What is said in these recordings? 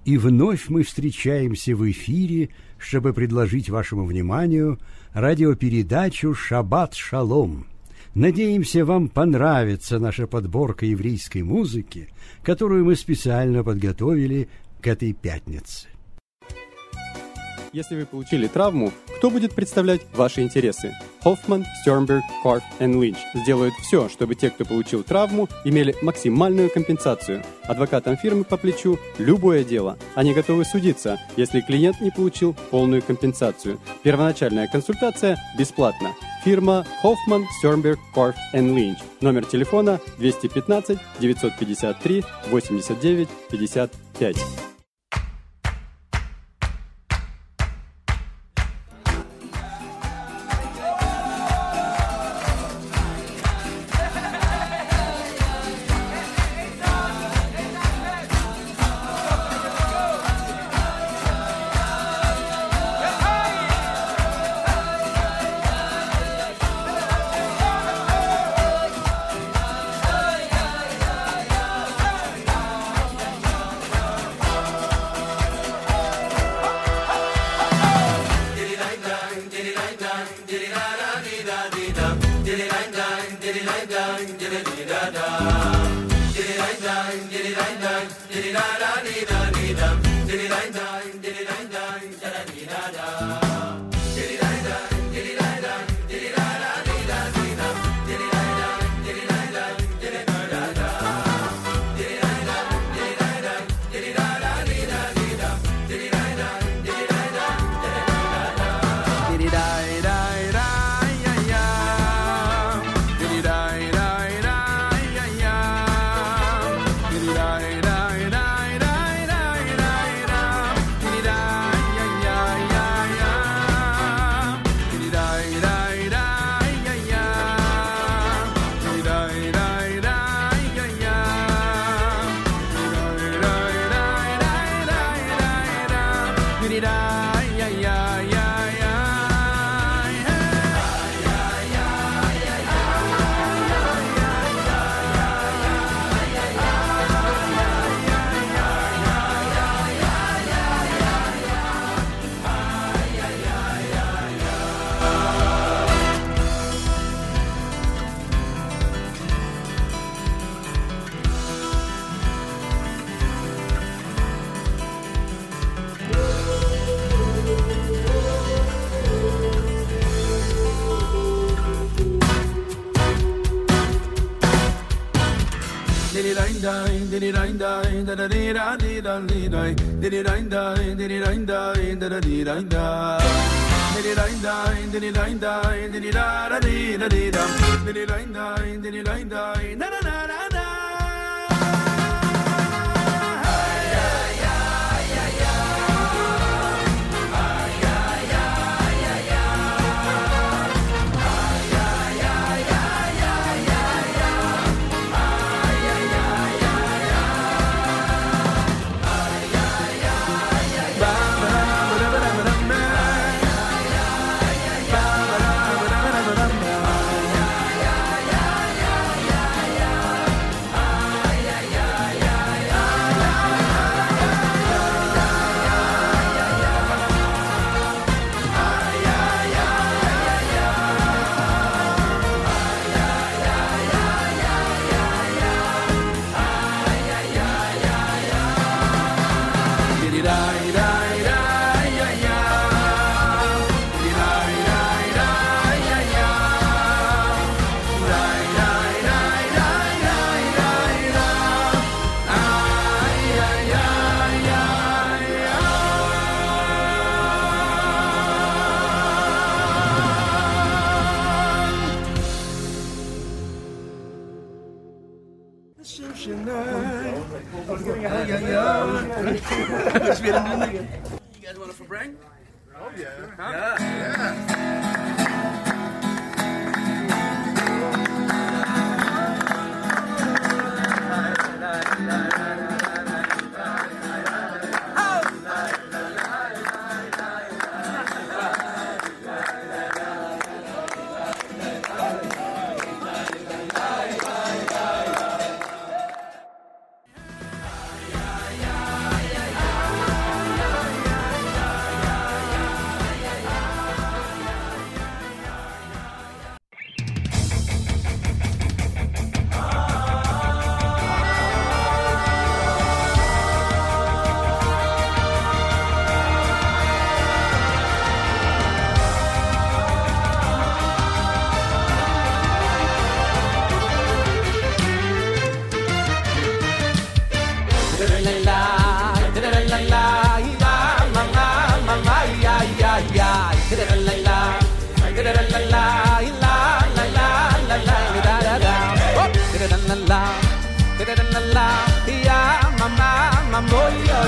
И вновь мы встречаемся в эфире, чтобы предложить вашему вниманию радиопередачу «Шаббат Шалом». Надеемся, вам понравится наша подборка еврейской музыки, которую мы специально подготовили к этой пятнице. Если вы получили травму, кто будет представлять ваши интересы? Хоффман, Стёрнберг, Карф и Линч сделают все, чтобы те, кто получил травму, имели максимальную компенсацию. Адвокатам фирмы по плечу любое дело. Они готовы судиться, если клиент не получил полную компенсацию. Первоначальная консультация бесплатна. Фирма Хоффман, Стёрнберг, Карф и Линч. Номер телефона 215 953 89 55. You guys want it for Brang? Oh, yeah. Huh? Yeah.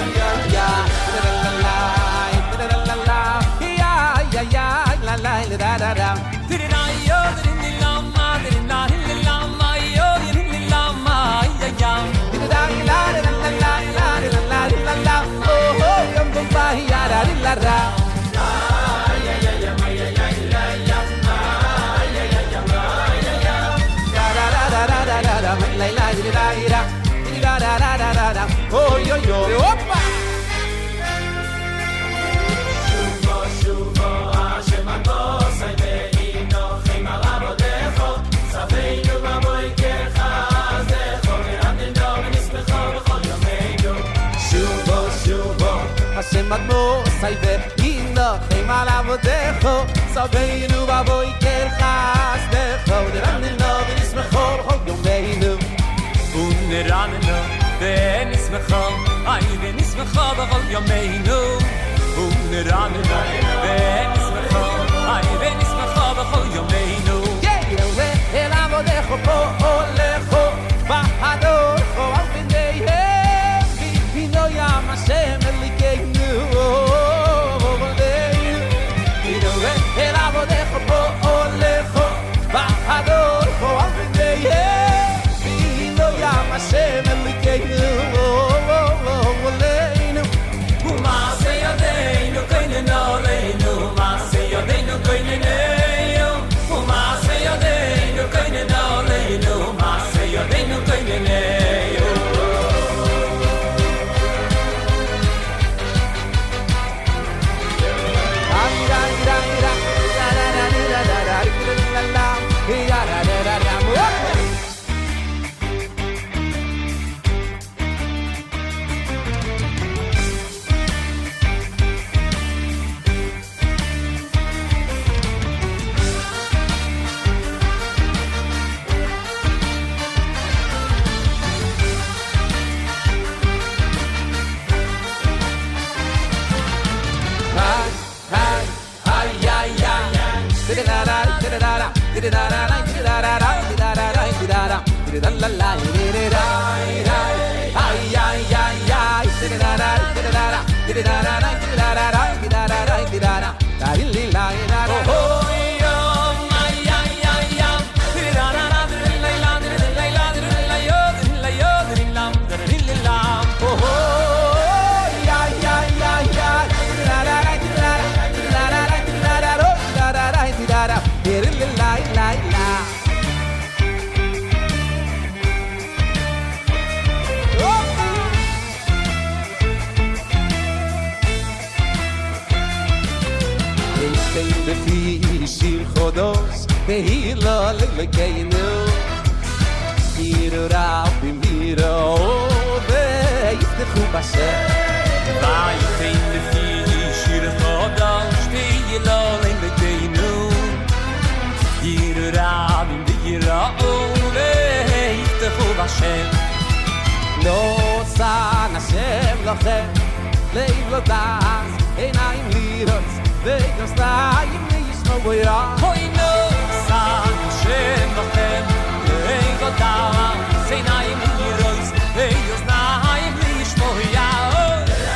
Oh, yo, yo, opa! Hashem admo sayve ino khaymal avodecho saveinu baboy kel khas decho deranno nismecho hol yomeinu uneranno nismecho ay nismecho hol yomeinu uneranno nismecho ay nismecho hol yomeinu yewe el avodecho po olecho bahador al bindei no ya Hashem elikeinu el avodecho po olecho bahador al bindei no ya Hashem elikeinu uma se yadeinu koineno leinu uma se yadeinu koineno uma se yadeinu koineno leinu uma se yadeinu koineno Behila lelekeinu Yirura bimiro Ve'yiftechu b'Hashem Vayitein lefi shir chodosh Behila lelekeinu Yirura bimiro Ve'yiftechu b'Hashem Lo san Hashem lochem Leiv lo das Einayim liros Ve'yos nayim liyishmo boirah Hoi no Hashem lochem Leiv lo das Einayim liros Ve'yos nayim liyishmo boirah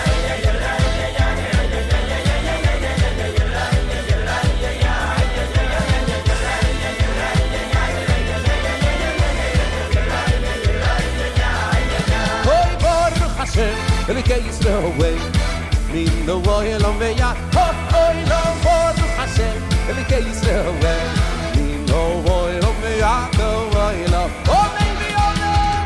Elokei Yisrael way Min lo oilom ve'yad Oilom Baruch Hashem Elokei Yisrael way Min lo oilom ve'yad Oilom Omen ve'olam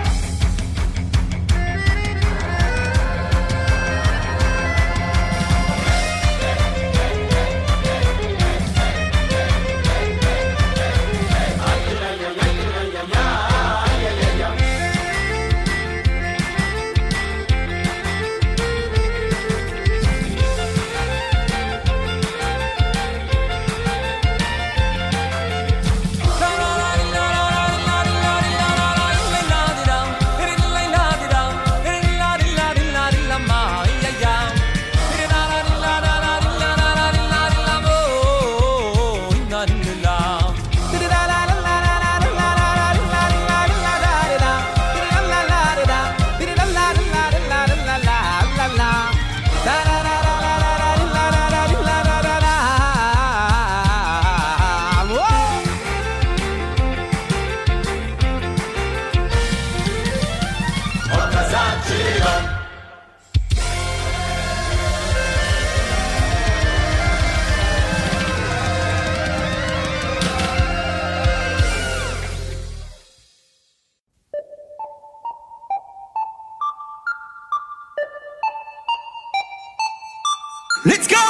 Let's go!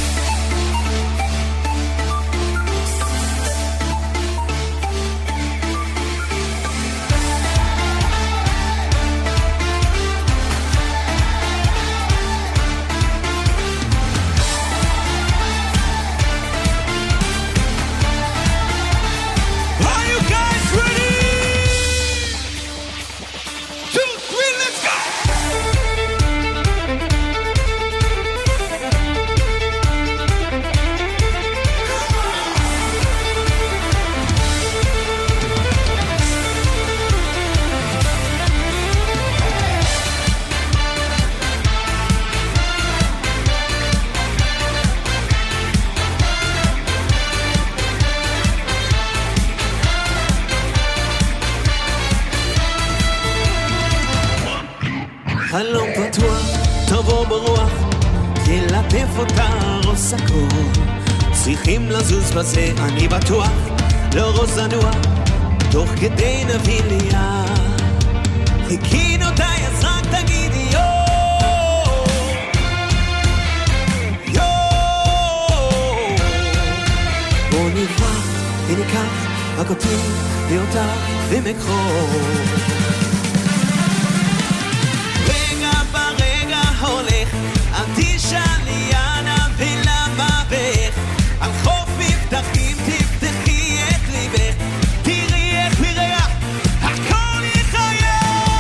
חלום פתוח, תבוא ברוח, תלטף אותה ראש הכל. צריכים לזוז בזה, אני בטוח, לא ראש זנוע, תוך כדי נביא ליה. חיכינו די, אז רק תגידי יו. יו. בוא נברח וניקח רק אותי ואותה ומקרוב. הולך, אל תשאלי אנה ולמה ואיך, על חוף מבטחים תפתחי את ליבך, תראי איך מריח, הכל יחייך.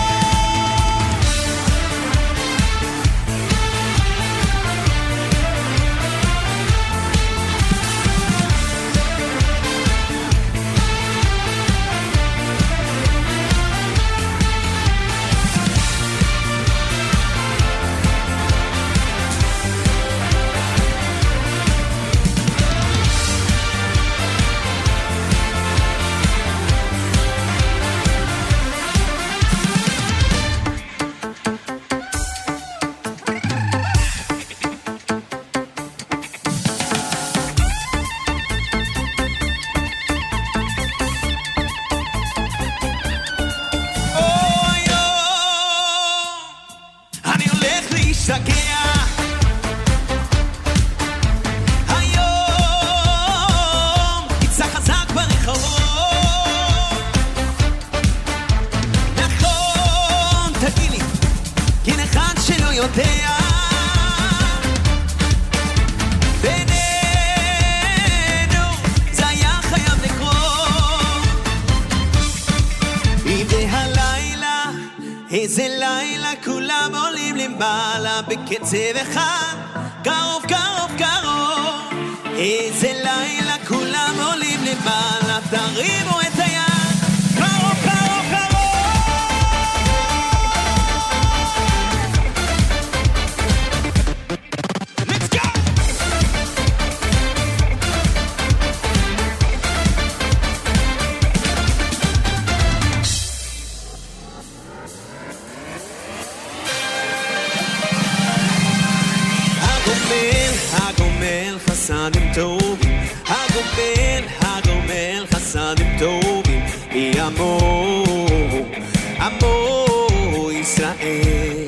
איזה לילה כולם עולים למעלה בקצב אחד, קרוב קרוב קרוב. איזה לילה כולם עולים למעלה, תרימו את היד, קרוב קרוב קרוב. Let's go! הגומל חסדים טובים, הגומל חסדים טובים, עמו ישראל.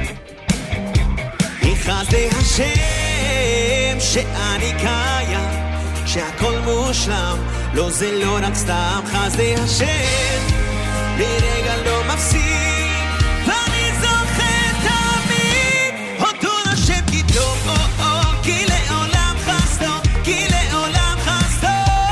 בחסדי השם שאני קיים, שהכל מושלם, לא זה לא רק סתם. חסדי השם לרגע לא מפסיק, ואני זוכר תמיד, הודו לשם כי טוב, כי לעולם חסדו, כי לעולם חסדו.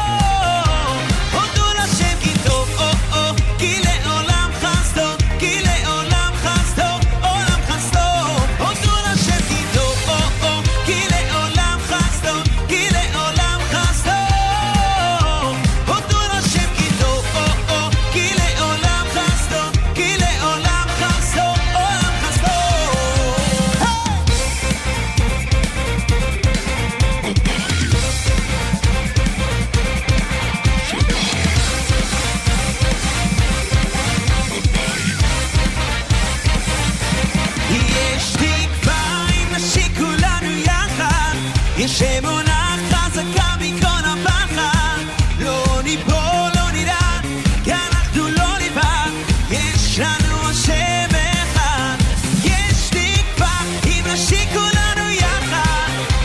הודו לשם כי טוב, כי לעולם חסדו, כי לעולם חסדו, עולם חסדו. הודו לשם כי טוב, כי לעולם חסדו, כי לעולם חסדו. הודו לשם כי טוב, כי לעולם חסדו, כי לעולם חסדו, עולם חסדו. יש תקווה אם נשיק כולנו יחד, יש אמונה חזקה מכל הפחד. לא ניפול, לא נדעת, כי אנחנו לא לבד, יש לנו השם אחד. יש תקווה אם נשיק כולנו יחד,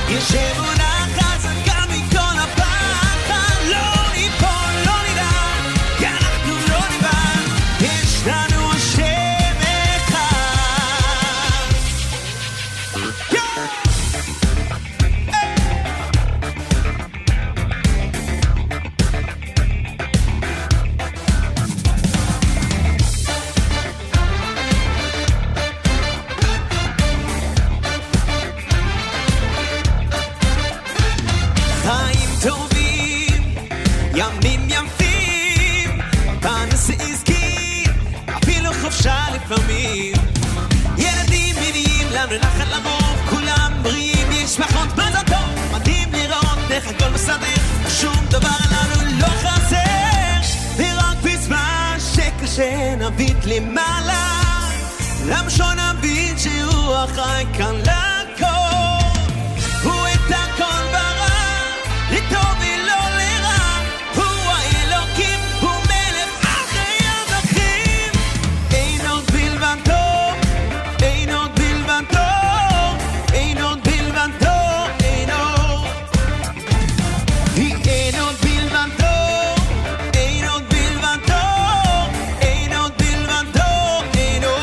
לפעמים ילדים מביאים לנו נחת למור כולם בריאים יש משפחות מזל טוב מדהים לראות איך הכל מסדר שום דבר לנו לא חסר ורק בזמן שקשה נביט למעלה למשון נביט שהוא אחראי כאן לכל הוא את הכל ברא לטוב ולא לרע הוא האלוקים הוא מלך אחרי המלכים אין עוד בלבד טוב אין עוד בלבד טוב אין עוד בלבד טוב אין עוד אין עוד בלבד טוב אין עוד בלבד טוב אין עוד בלבד טוב אין עוד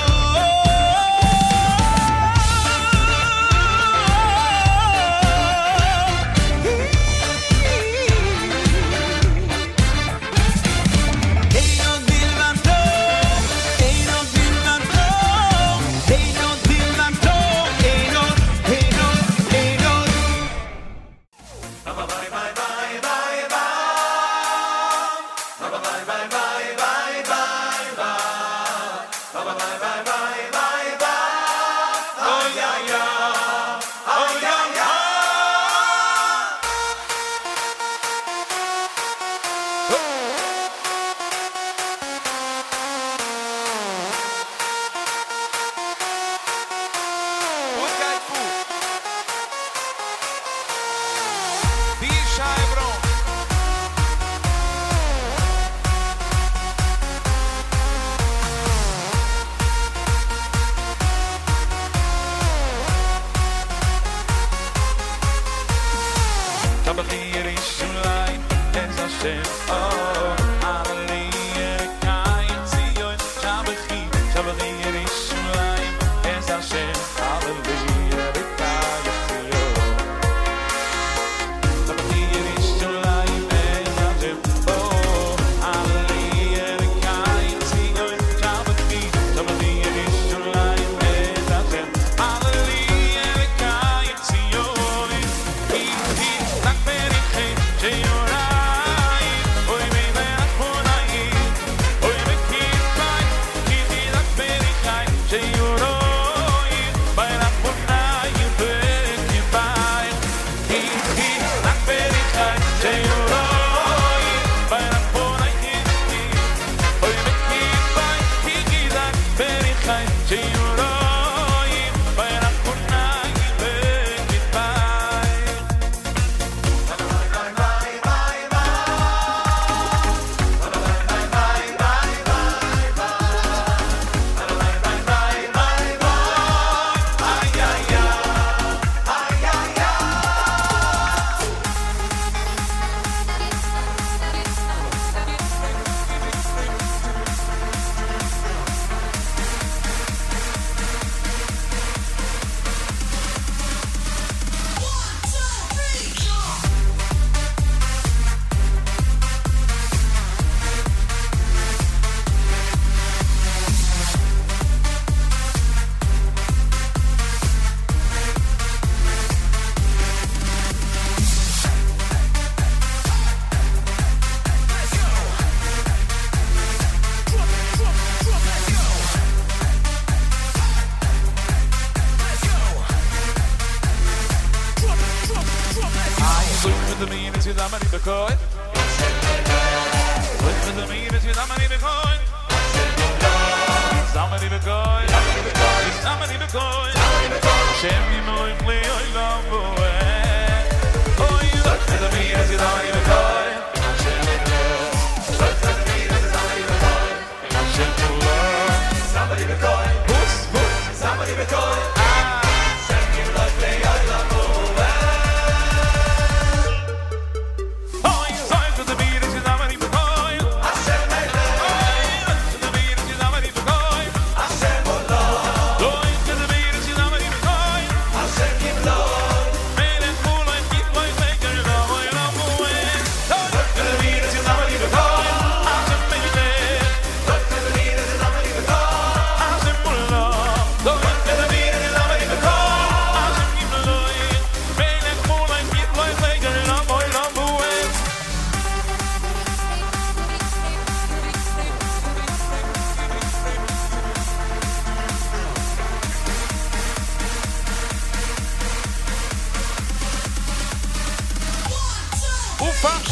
fast.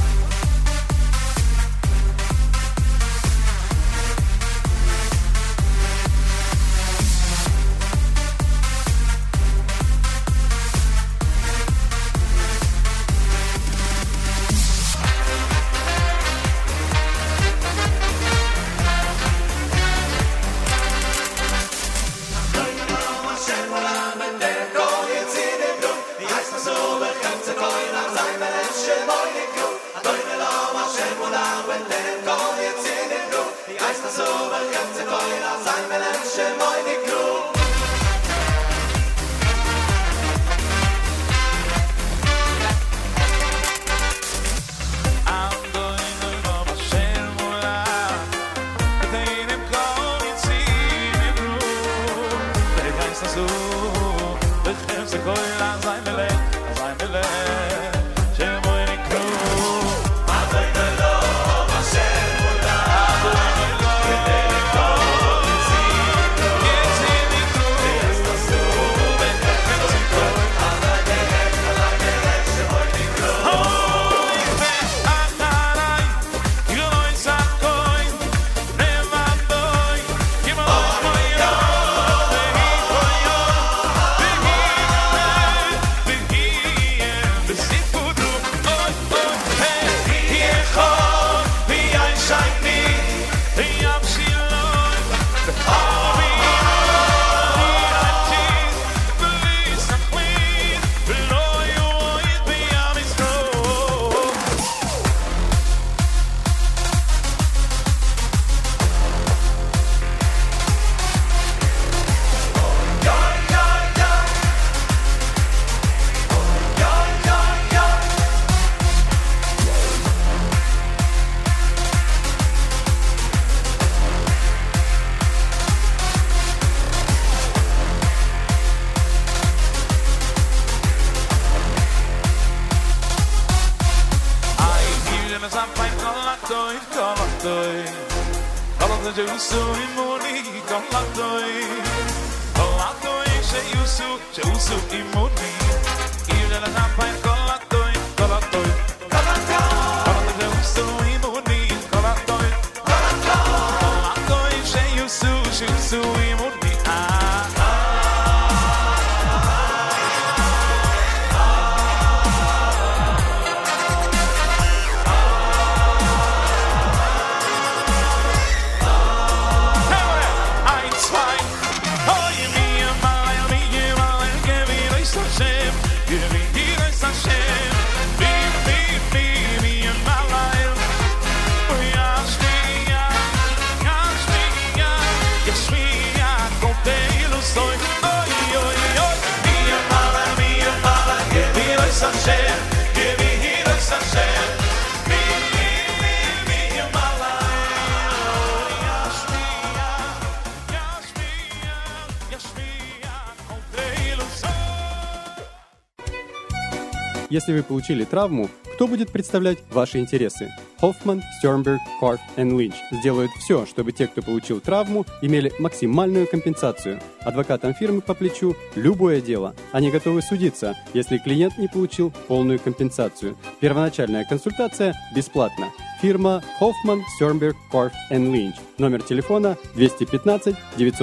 Если вы получили травму, кто будет представлять ваши интересы? Hoffman, Sternberg, Karpf и Lynch сделают все, чтобы те, кто получил травму, имели максимальную компенсацию. Адвокатам фирмы по плечу любое дело. Они готовы судиться, если клиент не получил полную компенсацию. Первоначальная консультация бесплатна. Фирма Hoffman, Sternberg, Karpf и Lynch. Номер телефона 215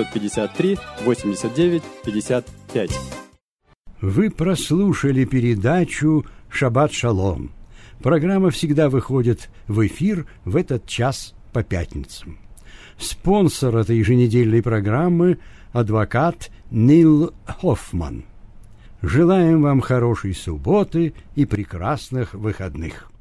953 89 55. Вы прослушали передачу «Шаббат шалом». Программа всегда выходит в эфир в этот час по пятницам. Спонсор этой еженедельной программы – адвокат Нил Хоффман. Желаем вам хорошей субботы и прекрасных выходных.